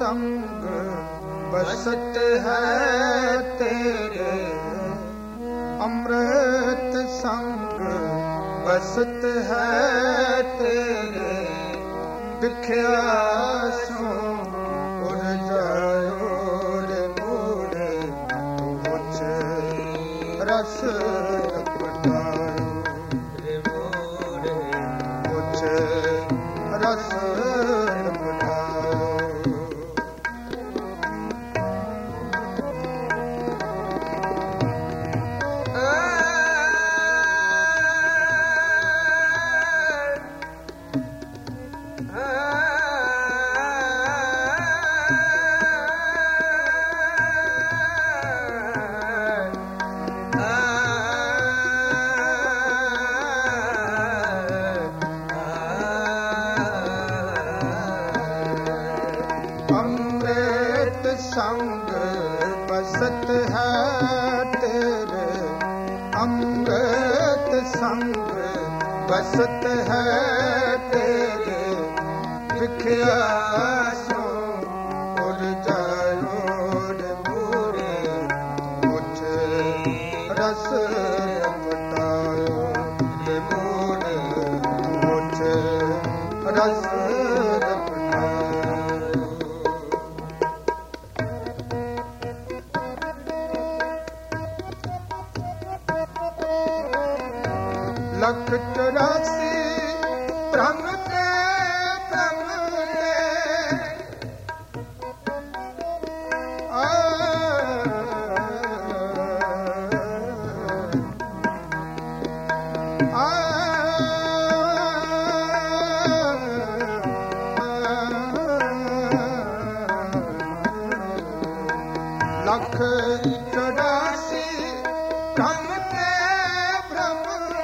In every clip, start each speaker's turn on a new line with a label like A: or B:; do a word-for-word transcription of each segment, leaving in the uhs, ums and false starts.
A: संग बसत है तेरे, अमृत संग बसत है तेरे, बिख्या सो उड़ जायो रे मोरे, मुझ रस पटायो रे मोरे, मुझ रस संग बसत है तेरे, अमृत संग बसत है तेरे, बिख्या सो उड़ जायो रे मोरे, मुझ रस पटायो रे मोरे, मुझ रस लख चौरासी भ्रम ते भ्रम ते, आ आ लख चौरासी भ्रम ते भ्रम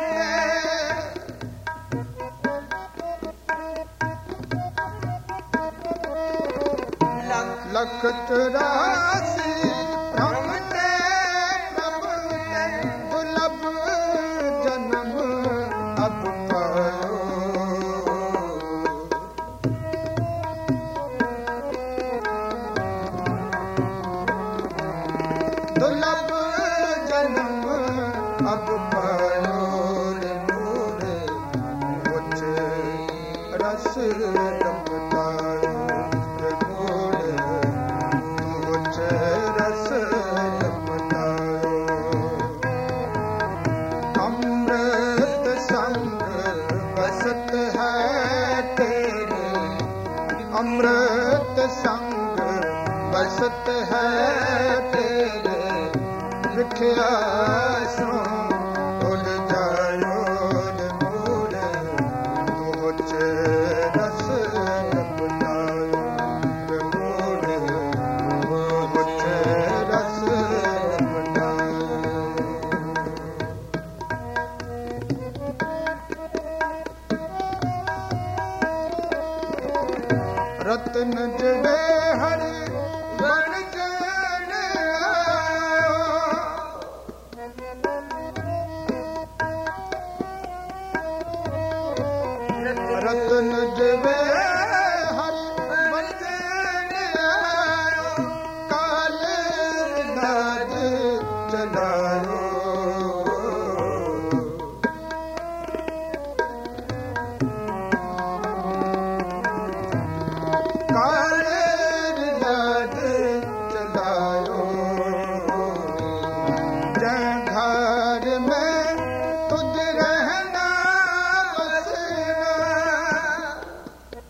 A: लख चौरासी भ्रम ते भ्रम ते, दुर्लभ जन्म अब पायो, दुर्लभ जन्म अब पायो रे मोरे, मुझ रस पटायो रे मोरे, मुझ रस पटायो। अमृत संग बसत है तेरे, अमृत संग बसत है तेरे, बिख्या सो उड़ जायो रे मोरे, मुझ रस पटायो रे मोरे, मुझ रस पटायो। रत्न जड़े हरि बन जन आयो, रत्न जड़े हरि बन जन आयो, काल नाद चलायो, काल नाद चलायो, जय घर में तुझ रहना बसना,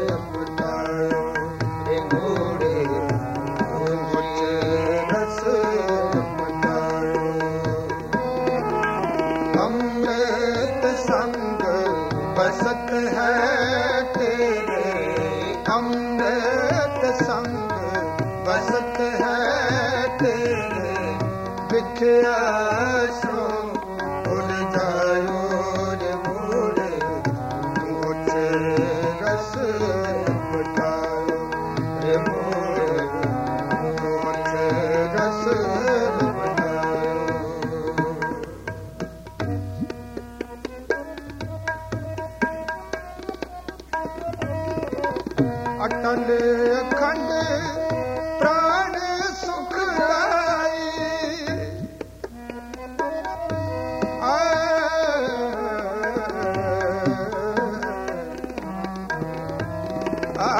A: अपनायो रे मोरे मुझ रस अपनायो अमृत संग बसत है तेरे अमृत संग बसत है तेरे बिखया सो भूल जायो रे मोरे मुझ रस अपनायो रे मोरे मुझ रस अपनायो अटल अखंड प्राण सुखदाई आ आ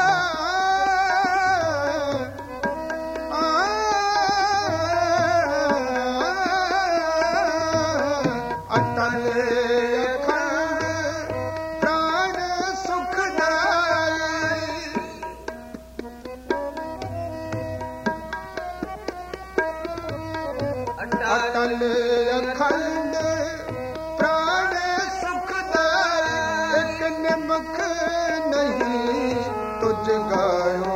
A: अटल अखंड प्राण सुखदाई अटल अखंड प्राण सुखदाई एक निमक नहीं तुझ गायो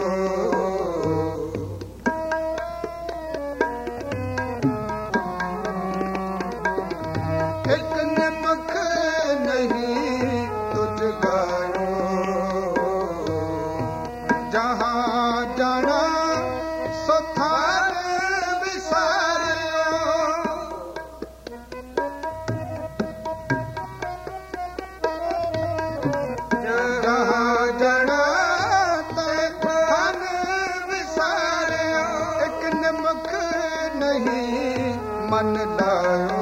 A: एक निमक नहीं तुझ गायो जहाँ जाना सो थार विसारियो जहाँ जाना ते थार विसारियो एक निमक नहीं मन लायो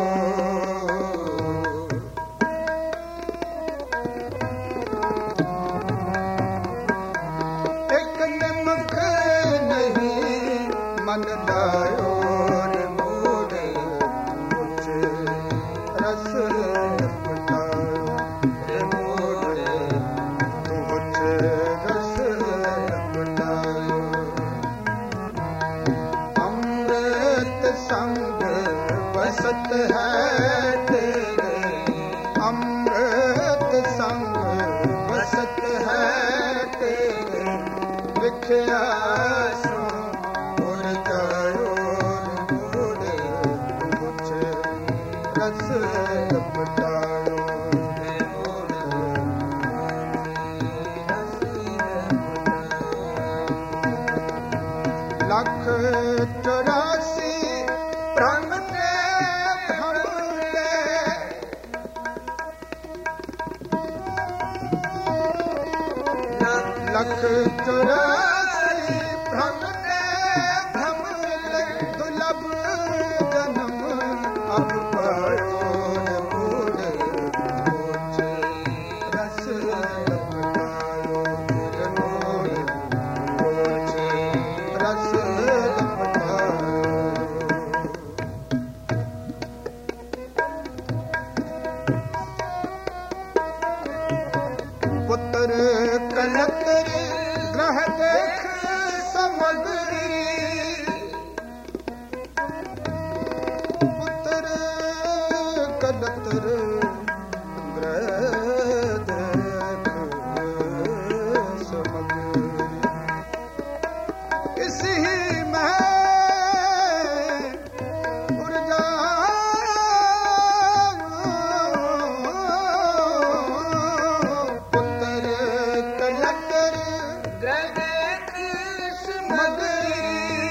A: एक निमक नहीं मन लायो रे मोरे मुझ रस अपनायो रे मोरे मुझ रस अपनायो अमृत संग बसत है तेरे अमृत संग बसत है तेरे बिखया सो भूल जायो रे मोरे मुझ रस अपनायो रे मोरे रस अपनायो लख चौरासी भ्रम ने भ्रमले लख चौरासी भ्रम ने भ्रमले दुर्लभ जन्म अब पायो रे मोरे मुझ रस अपनायो रे मोरे मुझ रस अपनायो पुत्र कलतर ग्रह देख समगरी पुत्र कलतर ग्रह देख समगरी इसी में ऊर्जा पुत्र कलतर ग्रह देख समगरी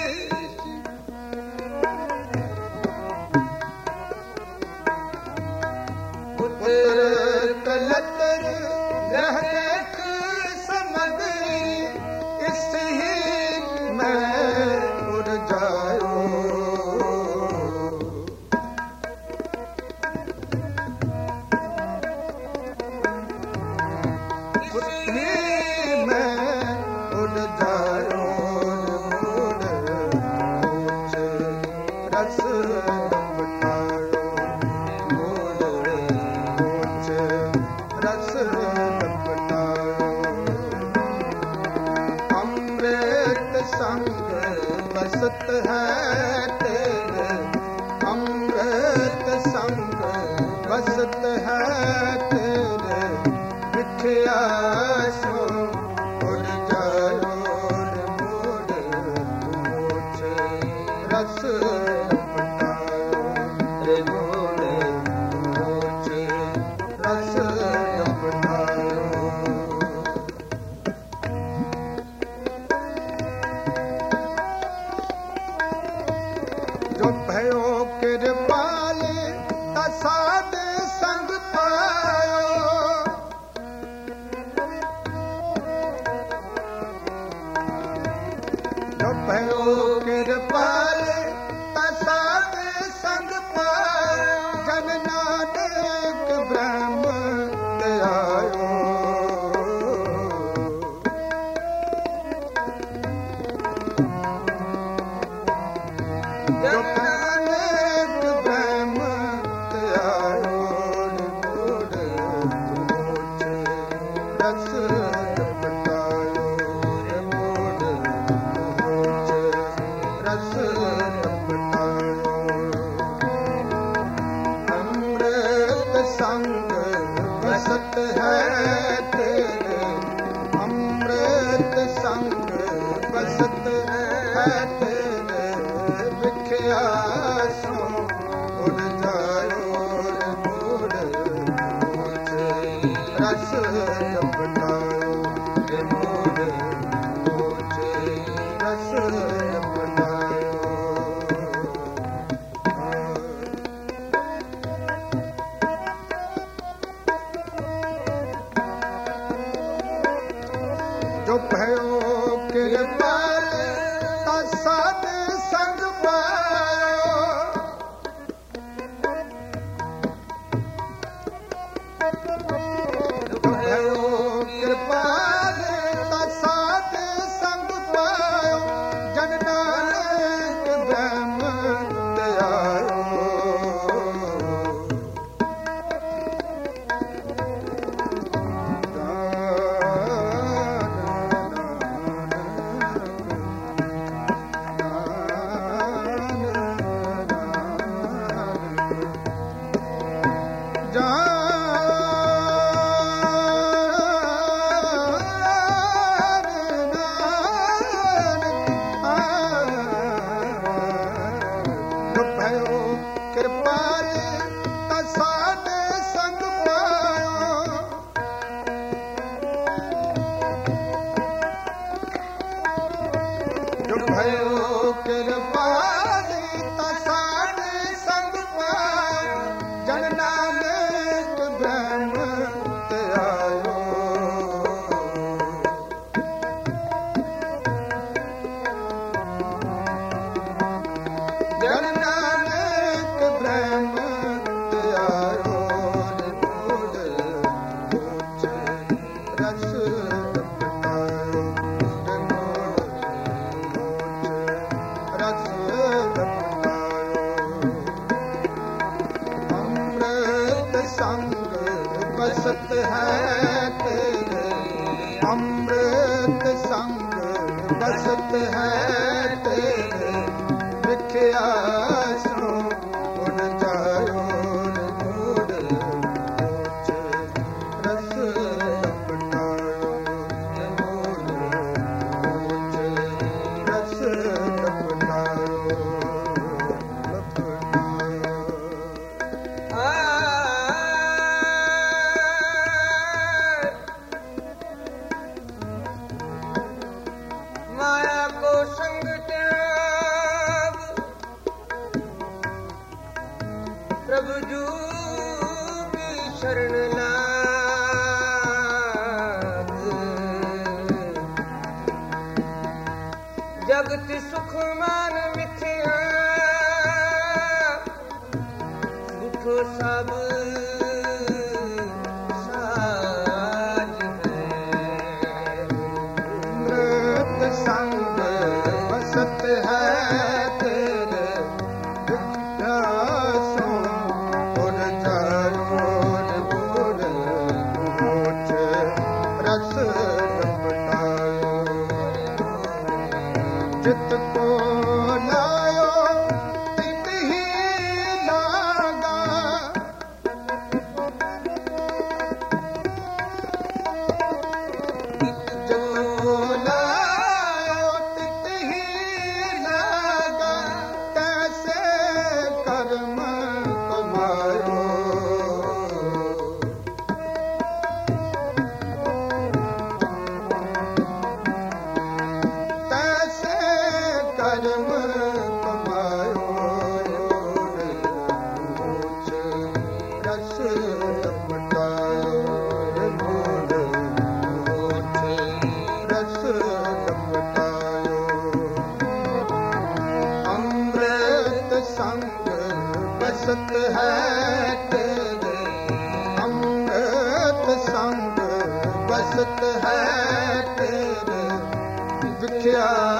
A: पुत्र कलतर ग्रह देख समगरी इसी में उड़ जायो उसी में उड़ जायो बसत है तेरे अमृत संग बसत है तेरे मिठिया सो उड़ जायो रे मोड़ मूछ रस अपनायो रे मोड़ मूछ रस अपनायो। जो भयो कृपाल साध संग पायो जो भयो कृपाल साध संग पायो जन नानक ब्रह्म त्यायो। जो नानक ब्रह्म त्यायो मोड़ मूछ रस अपनायो रे मोड़ मूछ रस अपनायो। अमृत संग बसत है तेरे अमृत संग बसत है तेरे मिठिया सो उड़ जायो रे मोड़ मूछ रस अपनायो रे मोड़ मूछ रस अपनायो। जो भयो कृपाल साध संग पायो जो भयो कृपाल साध संग पायो जन नानक ब्रह्म त्यायो। कृपाल साध संग पायो जो भयो कृपाल साध संग पायो जन नानक ब्रह्म त्यायो। जन नानक ब्रह्म त्यायो रे मोड़ मूछ रस अपनायो रे मोड़ मूछ रस अपनायो। अमृत संग बसत है तेरे अमृत संग बसत है तेरे मिठिया सो उड़ जायो रे मोड़ मूछ रस अपनायो रे मोड़ मूछ रस अपनायो अपनायो।
B: माया को संग त्याग प्रभु जू की शरण लाग जगत सुख मान मिथ्या दुख सब साज है।
A: अमृत संग बसत है तेरे मिठिया सो उड़ जायो रे मोड़ मूछ रस अपनायो। चित को बसत है तेरे अमृत संग बसत है तेरे विख्यात